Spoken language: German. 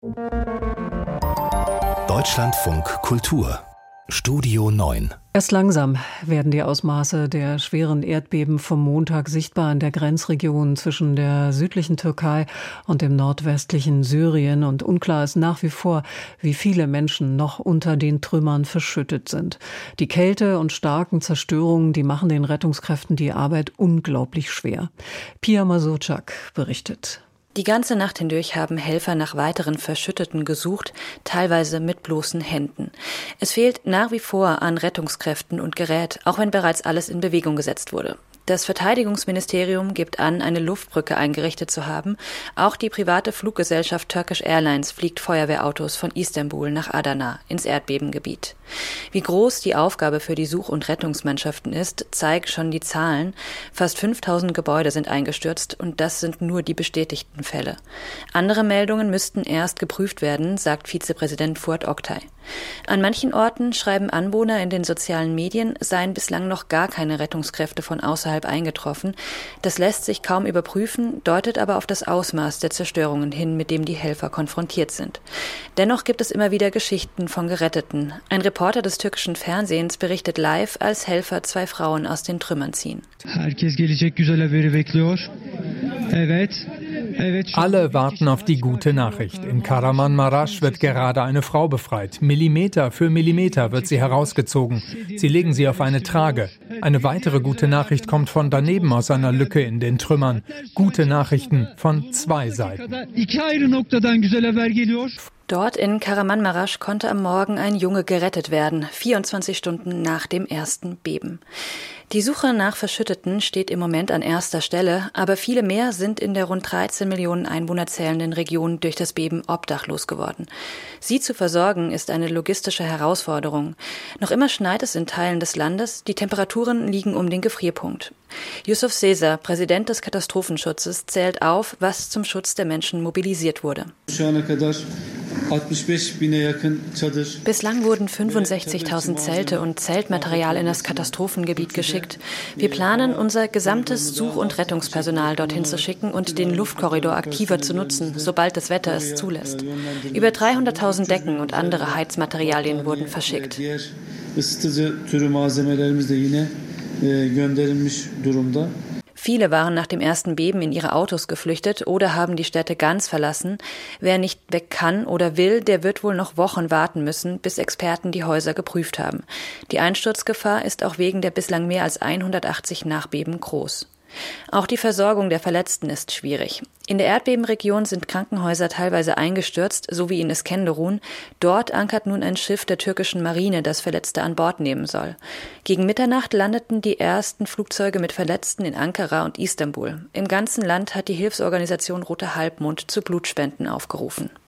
Deutschlandfunk Kultur Studio 9. Erst langsam werden die Ausmaße der schweren Erdbeben vom Montag sichtbar in der Grenzregion zwischen der südlichen Türkei und dem nordwestlichen Syrien. Und unklar ist nach wie vor, wie viele Menschen noch unter den Trümmern verschüttet sind. Die Kälte und starken Zerstörungen, die machen den Rettungskräften die Arbeit unglaublich schwer. Pia Masurczak berichtet. Die ganze Nacht hindurch haben Helfer nach weiteren Verschütteten gesucht, teilweise mit bloßen Händen. Es fehlt nach wie vor an Rettungskräften und Gerät, auch wenn bereits alles in Bewegung gesetzt wurde. Das Verteidigungsministerium gibt an, eine Luftbrücke eingerichtet zu haben. Auch die private Fluggesellschaft Turkish Airlines fliegt Feuerwehrautos von Istanbul nach Adana ins Erdbebengebiet. Wie groß die Aufgabe für die Such- und Rettungsmannschaften ist, zeigen schon die Zahlen. Fast 5000 Gebäude sind eingestürzt und das sind nur die bestätigten Fälle. Andere Meldungen müssten erst geprüft werden, sagt Vizepräsident Fuat Oktay. An manchen Orten schreiben Anwohner in den sozialen Medien, seien bislang noch gar keine Rettungskräfte von außerhalb eingetroffen. Das lässt sich kaum überprüfen, deutet aber auf das Ausmaß der Zerstörungen hin, mit dem die Helfer konfrontiert sind. Dennoch gibt es immer wieder Geschichten von Geretteten. Ein Reporter des türkischen Fernsehens berichtet live, als Helfer 2 Frauen aus den Trümmern ziehen. Alle warten auf die gute Nachricht. In Kahramanmaraş wird gerade eine Frau befreit. Millimeter für Millimeter wird sie herausgezogen. Sie legen sie auf eine Trage. Eine weitere gute Nachricht kommt von daneben aus einer Lücke in den Trümmern. Gute Nachrichten von 2 Seiten. Dort in Kahramanmaraş konnte am Morgen ein Junge gerettet werden, 24 Stunden nach dem ersten Beben. Die Suche nach Verschütteten steht im Moment an erster Stelle, aber viele mehr sind in der rund 13 Millionen Einwohner zählenden Region durch das Beben obdachlos geworden. Sie zu versorgen ist eine logistische Herausforderung. Noch immer schneit es in Teilen des Landes, die Temperaturen liegen um den Gefrierpunkt. Yusuf Sezer, Präsident des Katastrophenschutzes, zählt auf, was zum Schutz der Menschen mobilisiert wurde. Bislang wurden 65.000 Zelte und Zeltmaterial in das Katastrophengebiet geschickt. Wir planen, unser gesamtes Such- und Rettungspersonal dorthin zu schicken und den Luftkorridor aktiver zu nutzen, sobald das Wetter es zulässt. Über 300.000 Decken und andere Heizmaterialien wurden verschickt. Viele waren nach dem ersten Beben in ihre Autos geflüchtet oder haben die Städte ganz verlassen. Wer nicht weg kann oder will, der wird wohl noch Wochen warten müssen, bis Experten die Häuser geprüft haben. Die Einsturzgefahr ist auch wegen der bislang mehr als 180 Nachbeben groß. Auch die Versorgung der Verletzten ist schwierig. In der Erdbebenregion sind Krankenhäuser teilweise eingestürzt, so wie in Iskenderun. Dort ankert nun ein Schiff der türkischen Marine, das Verletzte an Bord nehmen soll. Gegen Mitternacht landeten die ersten Flugzeuge mit Verletzten in Ankara und Istanbul. Im ganzen Land hat die Hilfsorganisation Roter Halbmond zu Blutspenden aufgerufen.